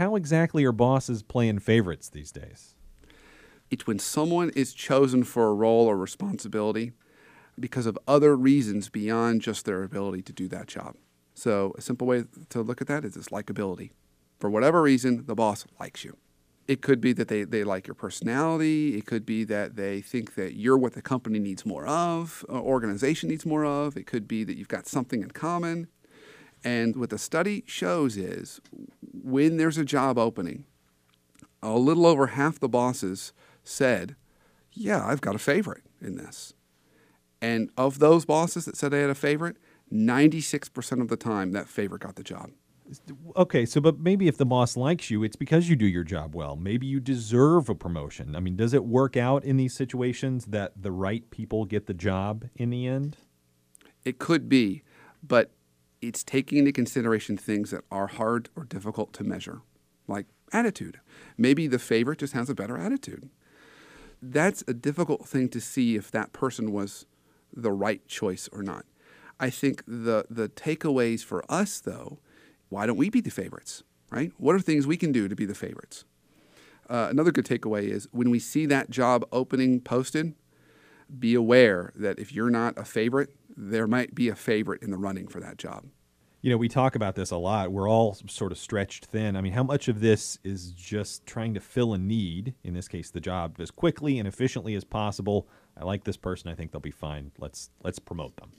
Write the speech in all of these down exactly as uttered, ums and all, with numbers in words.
how exactly are bosses playing favorites these days? It's when someone is chosen for a role or responsibility because of other reasons beyond just their ability to do that job. So a simple way to look at that is this likability. For whatever reason, the boss likes you. It could be that they, they like your personality. It could be that they think that you're what the company needs more of, or organization needs more of. It could be that you've got something in common. And what the study shows is when there's a job opening, a little over half the bosses said, yeah, I've got a favorite in this. And of those bosses that said they had a favorite, ninety-six percent of the time that favorite got the job. Okay, so but maybe if the boss likes you, it's because you do your job well. Maybe you deserve a promotion. I mean, does it work out in these situations that the right people get the job in the end? It could be, but it's taking into consideration things that are hard or difficult to measure, like attitude. Maybe the favorite just has a better attitude. That's a difficult thing to see if that person was the right choice or not. I think the the takeaways for us, though, why don't we be the favorites, right? What are things we can do to be the favorites? Uh, another good takeaway is when we see that job opening posted, be aware that if you're not a favorite, there might be a favorite in the running for that job. You know, we talk about this a lot. We're all sort of stretched thin. I mean, how much of this is just trying to fill a need, in this case the job, as quickly and efficiently as possible? I like this person. I think they'll be fine. Let's let's promote them.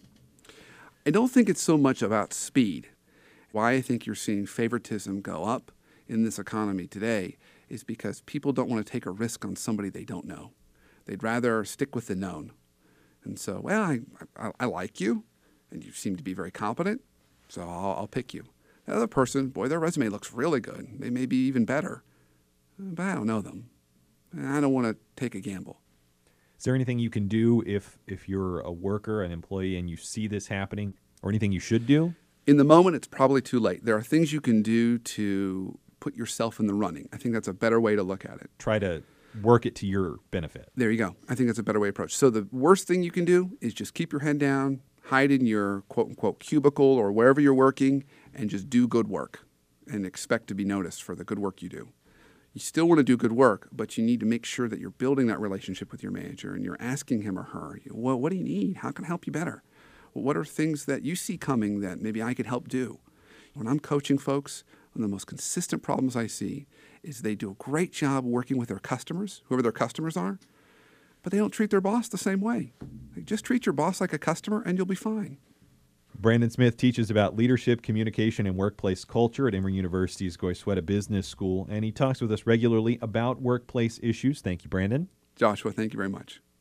I don't think it's so much about speed. Why I think you're seeing favoritism go up in this economy today is because people don't want to take a risk on somebody they don't know. They'd rather stick with the known. And so, well, I, I, I like you, and you seem to be very competent, so I'll, I'll pick you. The other person, boy, their resume looks really good. They may be even better, but I don't know them. And I don't want to take a gamble. Is there anything you can do if if you're a worker, an employee, and you see this happening, or anything you should do? In the moment, it's probably too late. There are things you can do to put yourself in the running. I think that's a better way to look at it. Try to work it to your benefit. There you go. I think that's a better way to approach. So the worst thing you can do is just keep your head down, hide in your quote-unquote cubicle or wherever you're working, and just do good work and expect to be noticed for the good work you do. You still want to do good work, but you need to make sure that you're building that relationship with your manager and you're asking him or her, well, what do you need? How can I help you better? What are things that you see coming that maybe I could help do? When I'm coaching folks, one of the most consistent problems I see is they do a great job working with their customers, whoever their customers are, but they don't treat their boss the same way. Like, just treat your boss like a customer and you'll be fine. Brandon Smith teaches about leadership, communication, and workplace culture at Emory University's Goizueta Business School, and he talks with us regularly about workplace issues. Thank you, Brandon. Joshua, thank you very much.